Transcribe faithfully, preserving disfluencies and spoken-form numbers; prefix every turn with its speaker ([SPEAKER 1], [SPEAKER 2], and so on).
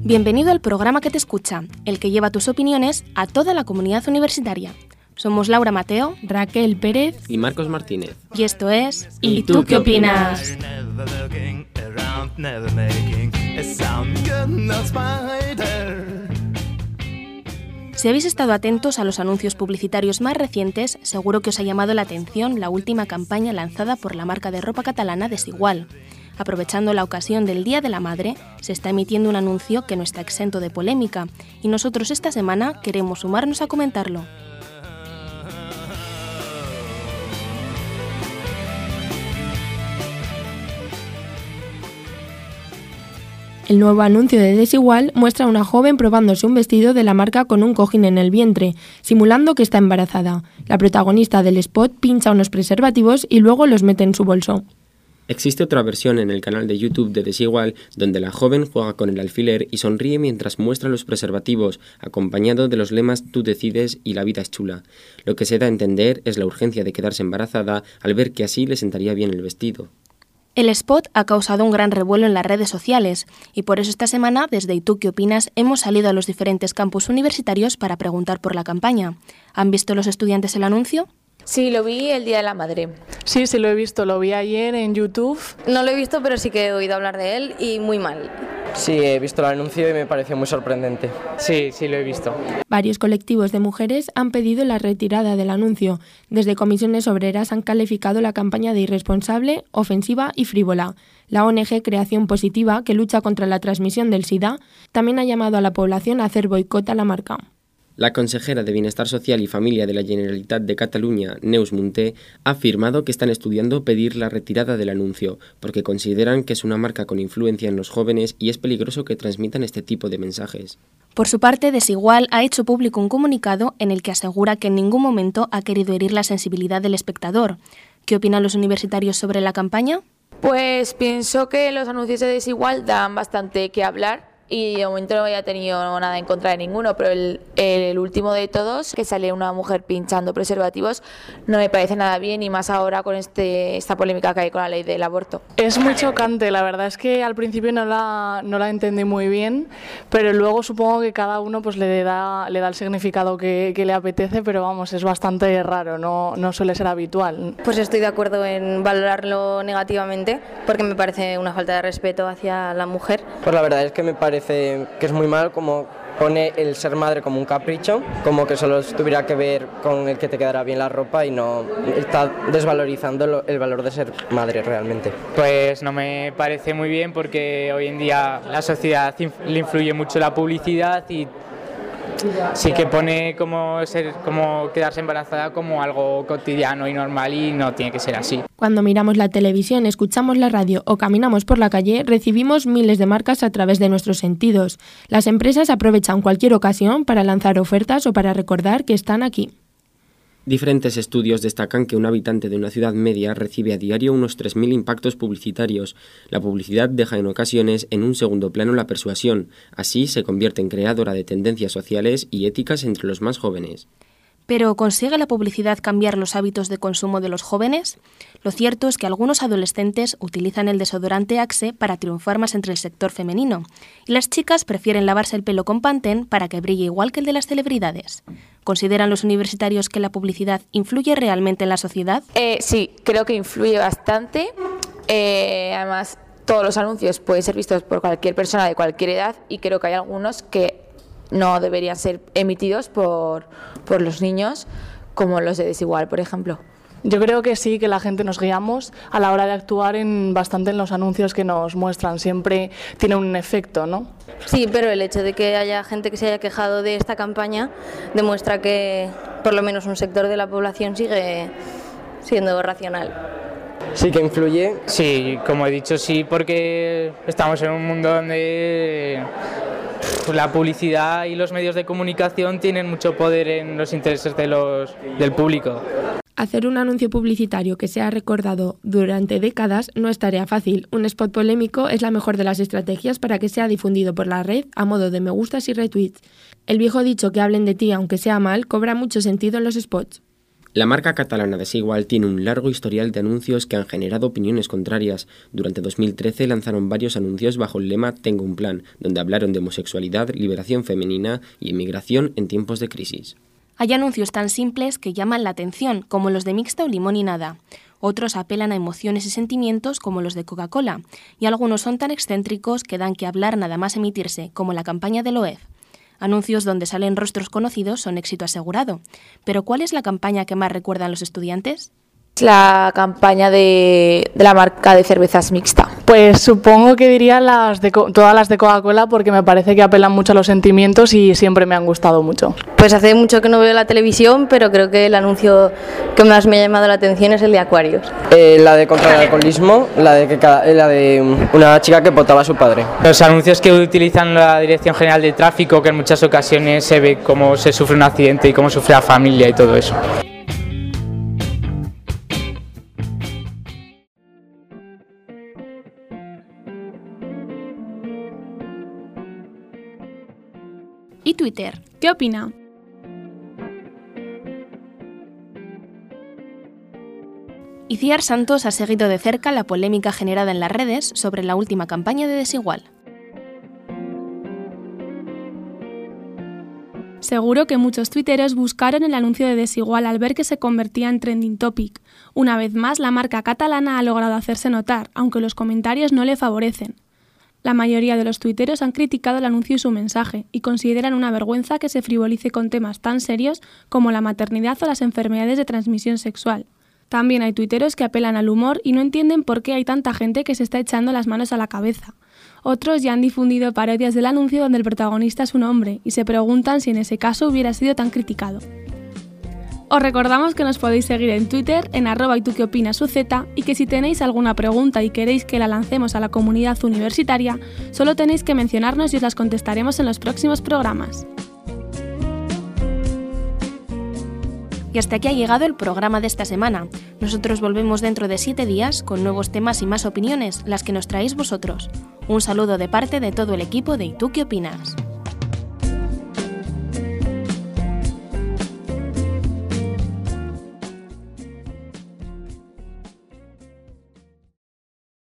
[SPEAKER 1] Bienvenido al programa que te escucha, el que lleva tus opiniones a toda la comunidad universitaria. Somos Laura Mateo,
[SPEAKER 2] Raquel Pérez
[SPEAKER 3] y Marcos Martínez.
[SPEAKER 1] Y esto es
[SPEAKER 2] ¿Y tú qué opinas?
[SPEAKER 1] Si habéis estado atentos a los anuncios publicitarios más recientes, seguro que os ha llamado la atención la última campaña lanzada por la marca de ropa catalana Desigual. Aprovechando la ocasión del Día de la Madre, se está emitiendo un anuncio que no está exento de polémica, y nosotros esta semana queremos sumarnos a comentarlo.
[SPEAKER 2] El nuevo anuncio de Desigual muestra a una joven probándose un vestido de la marca con un cojín en el vientre, simulando que está embarazada. La protagonista del spot pincha unos preservativos y luego los mete en su bolso.
[SPEAKER 3] Existe otra versión en el canal de YouTube de Desigual, donde la joven juega con el alfiler y sonríe mientras muestra los preservativos, acompañado de los lemas "Tú decides" y "La vida es chula". Lo que se da a entender es la urgencia de quedarse embarazada al ver que así le sentaría bien el vestido.
[SPEAKER 1] El spot ha causado un gran revuelo en las redes sociales y por eso esta semana, desde ¿Y tú qué opinas?, hemos salido a los diferentes campus universitarios para preguntar por la campaña. ¿Han visto los estudiantes el anuncio?
[SPEAKER 4] Sí, lo vi el Día de la Madre.
[SPEAKER 5] Sí, sí lo he visto, lo vi ayer en YouTube.
[SPEAKER 4] No lo he visto, pero sí que he oído hablar de él y muy mal.
[SPEAKER 6] Sí, he visto el anuncio y me pareció muy sorprendente.
[SPEAKER 7] Sí, sí lo he visto.
[SPEAKER 2] Varios colectivos de mujeres han pedido la retirada del anuncio. Desde comisiones obreras han calificado la campaña de irresponsable, ofensiva y frívola. La O N G Creación Positiva, que lucha contra la transmisión del SIDA, también ha llamado a la población a hacer boicot a la marca.
[SPEAKER 3] La consejera de Bienestar Social y Familia de la Generalitat de Cataluña, Neus Munté, ha afirmado que están estudiando pedir la retirada del anuncio, porque consideran que es una marca con influencia en los jóvenes y es peligroso que transmitan este tipo de mensajes.
[SPEAKER 1] Por su parte, Desigual ha hecho público un comunicado en el que asegura que en ningún momento ha querido herir la sensibilidad del espectador. ¿Qué opinan los universitarios sobre la campaña?
[SPEAKER 4] Pues pienso que los anuncios de Desigual dan bastante que hablar. Y de momento no había tenido nada en contra de ninguno, pero el, el último de todos, que sale una mujer pinchando preservativos, no me parece nada bien, y más ahora con este, esta polémica que hay con la ley del aborto.
[SPEAKER 5] Es muy chocante, la verdad es que al principio no la, no la entendí muy bien, pero luego supongo que cada uno pues le da, le da el significado que, que le apetece, pero vamos, es bastante raro, no, no suele ser habitual.
[SPEAKER 8] Pues estoy de acuerdo en valorarlo negativamente, porque me parece una falta de respeto hacia la mujer.
[SPEAKER 6] Pues la verdad es que me parece que es muy mal, como pone el ser madre como un capricho, como que solo tuviera que ver con el que te quedará bien la ropa y no está desvalorizando el valor de ser madre realmente.
[SPEAKER 7] Pues no me parece muy bien, porque hoy en día la sociedad le influye mucho la publicidad y sí que pone como ser, como quedarse embarazada como algo cotidiano y normal, y no tiene que ser así.
[SPEAKER 2] Cuando miramos la televisión, escuchamos la radio o caminamos por la calle, recibimos miles de marcas a través de nuestros sentidos. Las empresas aprovechan cualquier ocasión para lanzar ofertas o para recordar que están aquí.
[SPEAKER 3] Diferentes estudios destacan que un habitante de una ciudad media recibe a diario unos tres mil impactos publicitarios. La publicidad deja en ocasiones en un segundo plano la persuasión. Así se convierte en creadora de tendencias sociales y éticas entre los más jóvenes.
[SPEAKER 1] ¿Pero consigue la publicidad cambiar los hábitos de consumo de los jóvenes? Lo cierto es que algunos adolescentes utilizan el desodorante Axe para triunfar más entre el sector femenino, y las chicas prefieren lavarse el pelo con Pantene para que brille igual que el de las celebridades. ¿Consideran los universitarios que la publicidad influye realmente en la sociedad?
[SPEAKER 4] Eh, sí, creo que influye bastante. Eh, además, todos los anuncios pueden ser vistos por cualquier persona de cualquier edad, y creo que hay algunos que no deberían ser emitidos por, por los niños, como los de Desigual, por ejemplo.
[SPEAKER 5] Yo creo que sí, que la gente nos guiamos a la hora de actuar en bastante en los anuncios que nos muestran. Siempre tiene un efecto, ¿no?
[SPEAKER 8] Sí, pero el hecho de que haya gente que se haya quejado de esta campaña demuestra que por lo menos un sector de la población sigue siendo racional.
[SPEAKER 6] Sí que influye.
[SPEAKER 7] Sí, como he dicho, sí, porque estamos en un mundo donde la publicidad y los medios de comunicación tienen mucho poder en los intereses de los, del público.
[SPEAKER 2] Hacer un anuncio publicitario que sea recordado durante décadas no es tarea fácil. Un spot polémico es la mejor de las estrategias para que sea difundido por la red a modo de me gustas y retweets. El viejo dicho que hablen de ti aunque sea mal cobra mucho sentido en los spots.
[SPEAKER 3] La marca catalana Desigual tiene un largo historial de anuncios que han generado opiniones contrarias. Durante dos mil trece lanzaron varios anuncios bajo el lema Tengo un plan, donde hablaron de homosexualidad, liberación femenina y emigración en tiempos de crisis.
[SPEAKER 1] Hay anuncios tan simples que llaman la atención, como los de Mixta o Limón y Nada. Otros apelan a emociones y sentimientos, como los de Coca-Cola. Y algunos son tan excéntricos que dan que hablar nada más emitirse, como la campaña de Loez. Anuncios donde salen rostros conocidos son éxito asegurado. Pero ¿cuál es la campaña que más recuerdan los estudiantes?
[SPEAKER 4] La campaña de, de la marca de cervezas Mixta.
[SPEAKER 5] Pues supongo que diría las de, todas las de Coca-Cola, porque me parece que apelan mucho a los sentimientos y siempre me han gustado mucho.
[SPEAKER 8] Pues hace mucho que no veo la televisión, pero creo que el anuncio que más me ha llamado la atención es el de Aquarius.
[SPEAKER 6] Eh, la de contra el alcoholismo, la de, que cada, la de una chica que potaba a su padre.
[SPEAKER 7] Los anuncios que utilizan la Dirección General de Tráfico, que en muchas ocasiones se ve cómo se sufre un accidente y cómo sufre la familia y todo eso.
[SPEAKER 1] ¿Y Twitter?
[SPEAKER 9] ¿Qué opina?
[SPEAKER 1] Iciar Santos ha seguido de cerca la polémica generada en las redes sobre la última campaña de Desigual.
[SPEAKER 9] Seguro que muchos tuiteros buscaron el anuncio de Desigual al ver que se convertía en trending topic. Una vez más, la marca catalana ha logrado hacerse notar, aunque los comentarios no le favorecen. La mayoría de los tuiteros han criticado el anuncio y su mensaje, y consideran una vergüenza que se frivolice con temas tan serios como la maternidad o las enfermedades de transmisión sexual. También hay tuiteros que apelan al humor y no entienden por qué hay tanta gente que se está echando las manos a la cabeza. Otros ya han difundido parodias del anuncio donde el protagonista es un hombre, y se preguntan si en ese caso hubiera sido tan criticado. Os recordamos que nos podéis seguir en Twitter, en arroba y tú qué opinas U Z, y que si tenéis alguna pregunta y queréis que la lancemos a la comunidad universitaria, solo tenéis que mencionarnos y os las contestaremos en los próximos programas.
[SPEAKER 1] Y hasta aquí ha llegado el programa de esta semana. Nosotros volvemos dentro de siete días con nuevos temas y más opiniones, las que nos traéis vosotros. Un saludo de parte de todo el equipo de ¿Y tú qué opinas?